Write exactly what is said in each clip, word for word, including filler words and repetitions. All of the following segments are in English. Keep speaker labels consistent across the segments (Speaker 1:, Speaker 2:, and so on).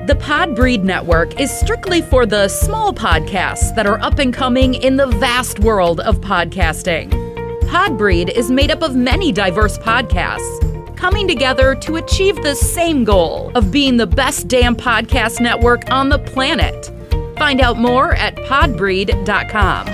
Speaker 1: The Podbreed Network is strictly for the small podcasts that are up and coming in the vast world of podcasting. Podbreed is made up of many diverse podcasts, coming together to achieve the same goal of being the best damn podcast network on the planet. Find out more at podbreed dot com.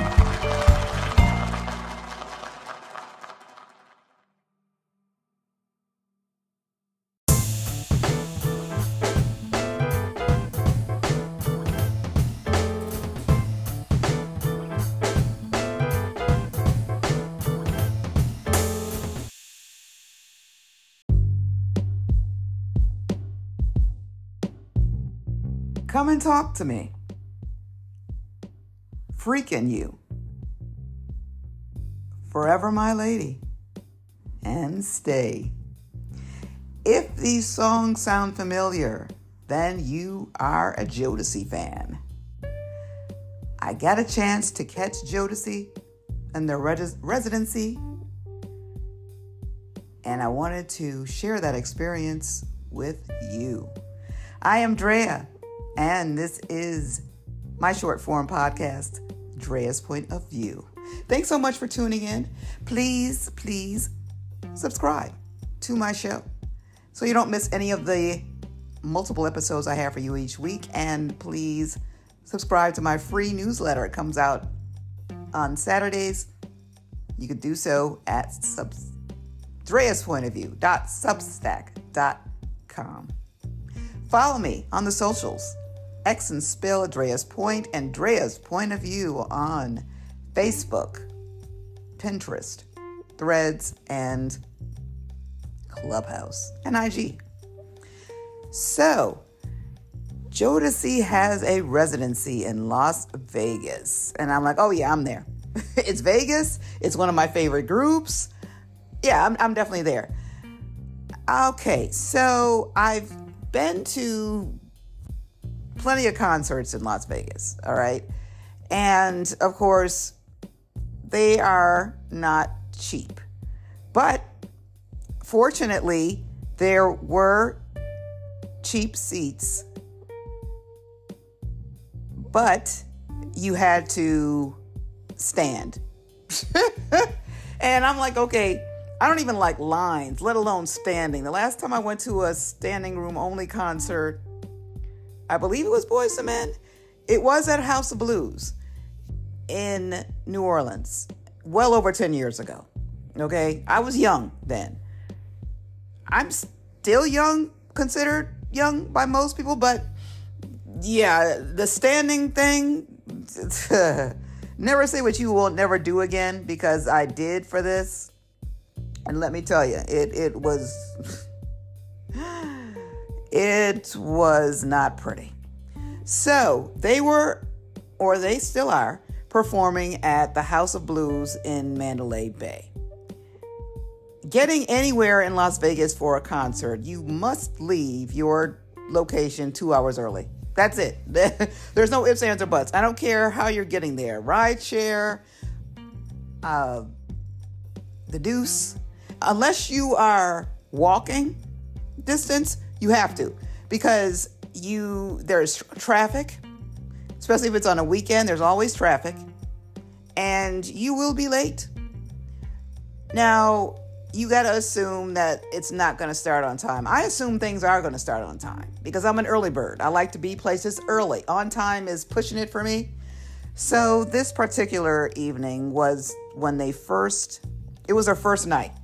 Speaker 2: Come and talk to me. Freaking you. Forever my lady. And stay. If these songs sound familiar, then you are a Jodeci fan. I got a chance to catch Jodeci in their res- residency, and I wanted to share that experience with you. I am Drea, and this is my short form podcast, Drea's Point of View. Thanks so much for tuning in. Please, please subscribe to my show so you don't miss any of the multiple episodes I have for you each week. And please subscribe to my free newsletter. It comes out on Saturdays. You can do so at sub- Drea's Point of View dot substack dot com. Follow me on the socials. X and Spill, Drea's Point, and Drea's Point of View on Facebook, Pinterest, Threads, and Clubhouse, and I G. So, Jodeci has a residency in Las Vegas. And I'm like, oh yeah, I'm there. It's Vegas. It's one of my favorite groups. Yeah, I'm, I'm definitely there. Okay, so I've been to plenty of concerts in Las Vegas, all right? And, of course, they are not cheap. But, fortunately, there were cheap seats. But you had to stand. And I'm like, okay, I don't even like lines, let alone standing. The last time I went to a standing room only concert, I believe it was Boyz two Men. It was at House of Blues in New Orleans, well over ten years ago. Okay, I was young then. I'm still young, considered young by most people, but yeah, the standing thing, never say what you will never do again, because I did for this. And let me tell you, it, it was... It was not pretty. So they were, or they still are, performing at the House of Blues in Mandalay Bay. Getting anywhere in Las Vegas for a concert, you must leave your location two hours early. That's it. There's no ifs, ands, or buts. I don't care how you're getting there. Ride share, uh, the deuce. Unless you are walking distance, you have to, because you there's tr- traffic, especially if it's on a weekend. There's always traffic, and you will be late. Now, you got to assume that it's not going to start on time. I assume things are going to start on time because I'm an early bird. I like to be places early. On time is pushing it for me. So this particular evening was when they first, it was their first night.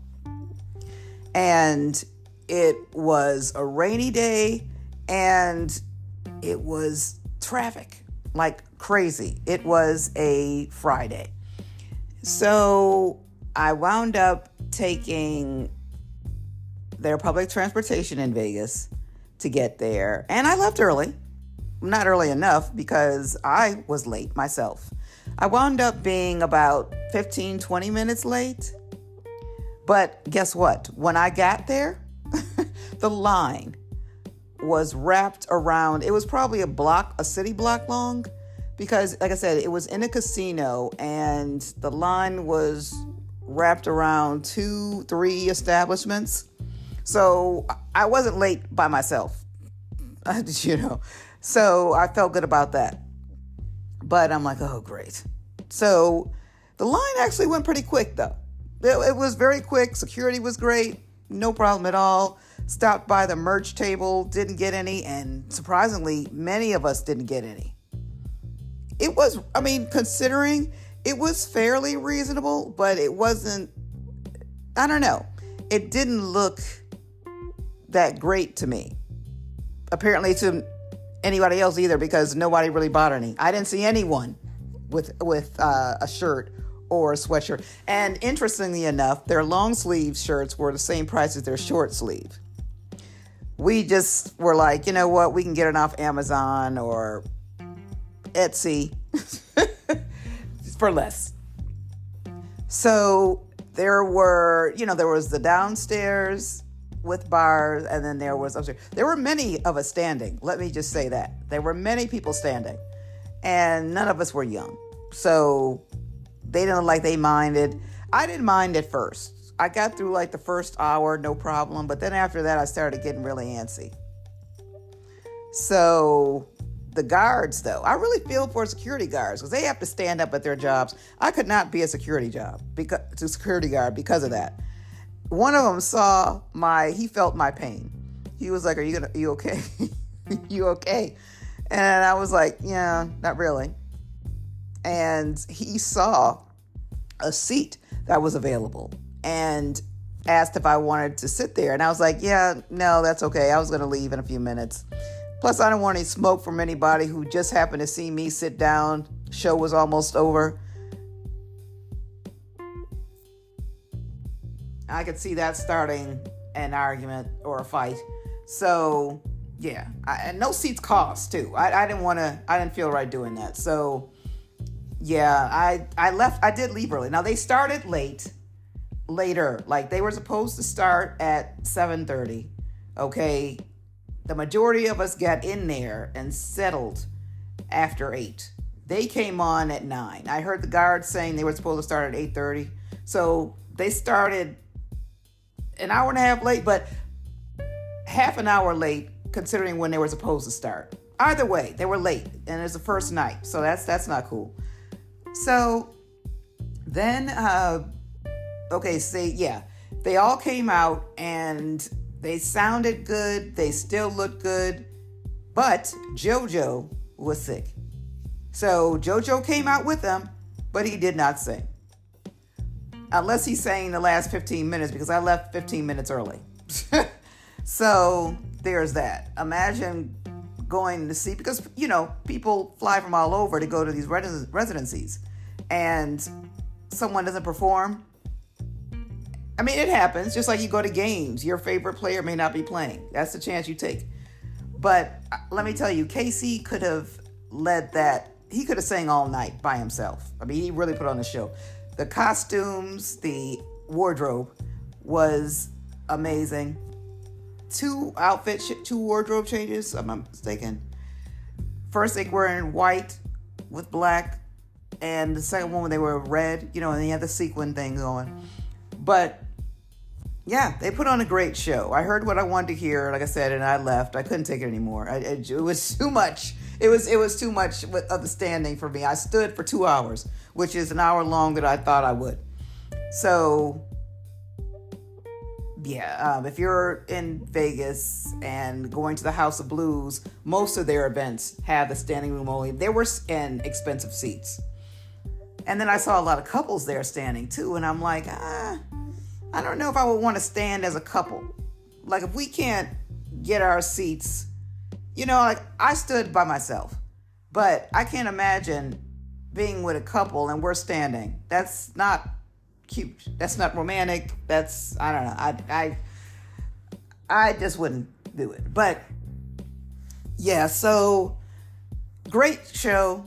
Speaker 2: And it was a rainy day, and it was traffic like crazy. It was a Friday. So I wound up taking their public transportation in Vegas to get there. And I left early. Not early enough, because I was late myself. I wound up being about fifteen, twenty minutes late. But guess what? When I got there, the line was wrapped around, it was probably a block, a city block long, because like I said, it was in a casino, and the line was wrapped around two, three establishments. So I wasn't late by myself. you know. So I felt good about that. But I'm like, oh, great. So the line actually went pretty quick, though. It, it was very quick. Security was great. No problem at all. Stopped by the merch table, didn't get any. And surprisingly, many of us didn't get any. It was, I mean, considering it was fairly reasonable, but it wasn't, I don't know. It didn't look that great to me. Apparently to anybody else either, because nobody really bought any. I didn't see anyone with with uh, a shirt or a sweatshirt. And interestingly enough, their long sleeve shirts were the same price as their short sleeve. We just were like, you know what, we can get it off Amazon or Etsy for less. So there were, you know, there was the downstairs with bars, and then there was upstairs. There were many of us standing. Let me just say that. There were many people standing, and none of us were young. So they didn't look like they minded. I didn't mind at first. I got through like the first hour, no problem. But then after that, I started getting really antsy. So the guards, though, I really feel for security guards because they have to stand up at their jobs. I could not be a security job because to security guard because of that. One of them saw my, he felt my pain. He was like, are you gonna, are you okay? You okay? And I was like, yeah, not really. And he saw a seat that was available and asked if I wanted to sit there. And I was like, yeah, no, that's okay. I was going to leave in a few minutes. Plus, I don't want any smoke from anybody who just happened to see me sit down. Show was almost over. I could see that starting an argument or a fight. So, yeah. I, and no seats cost, too. I, I didn't want to, I didn't feel right doing that. So, yeah, I, I left, I did leave early. Now, they started late, later. Like, they were supposed to start at seven thirty. Okay. The majority of us got in there and settled after eight. They came on at nine. I heard the guards saying they were supposed to start at eight thirty. So they started an hour and a half late, but half an hour late considering when they were supposed to start. Either way, they were late, and it's the first night, so that's that's not cool. So then, uh, okay, say yeah, they all came out and they sounded good. They still looked good, but JoJo was sick. So JoJo came out with them, but he did not sing. Unless he sang the last fifteen minutes, because I left fifteen minutes early. So there's that. Imagine going to see, because, you know, people fly from all over to go to these res- residencies, and someone doesn't perform. I mean, it happens. Just like you go to games, your favorite player may not be playing. That's the chance you take. But let me tell you, Casey could have led that. He could have sang all night by himself. I mean, he really put on the show. The costumes, the wardrobe was amazing. Two outfit, two wardrobe changes, if I'm not mistaken. First, they were in white with black, and the second one, they were red, you know, and they had the sequin thing going. But yeah, they put on a great show. I heard what I wanted to hear, like I said, and I left. I couldn't take it anymore. I, it, it was too much. It was it was too much of the standing for me. I stood for two hours, which is an hour longer than I thought I would. So, yeah, um, if you're in Vegas and going to the House of Blues, most of their events have the standing room only. There were in expensive seats. And then I saw a lot of couples there standing too, and I'm like, ah, I don't know if I would want to stand as a couple. Like, if we can't get our seats, you know, like, I stood by myself, but I can't imagine being with a couple and we're standing. That's not cute. That's not romantic. That's, I don't know. I, I, I just wouldn't do it. But yeah, so great show.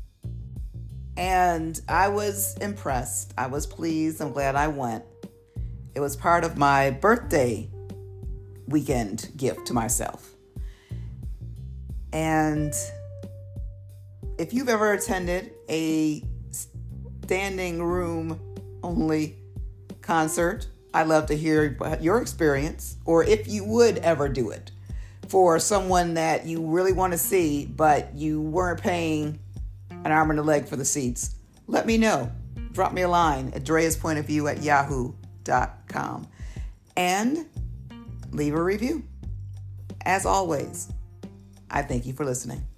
Speaker 2: And I was impressed. I was pleased. I'm glad I went. It was part of my birthday weekend gift to myself. And if you've ever attended a standing room only concert, I'd love to hear your experience, or if you would ever do it. for someone that you really want to see, but you weren't paying an arm and a leg for the seats, let me know. Drop me a line at drea's point of view at yahoo dot com and leave a review. As always, I thank you for listening.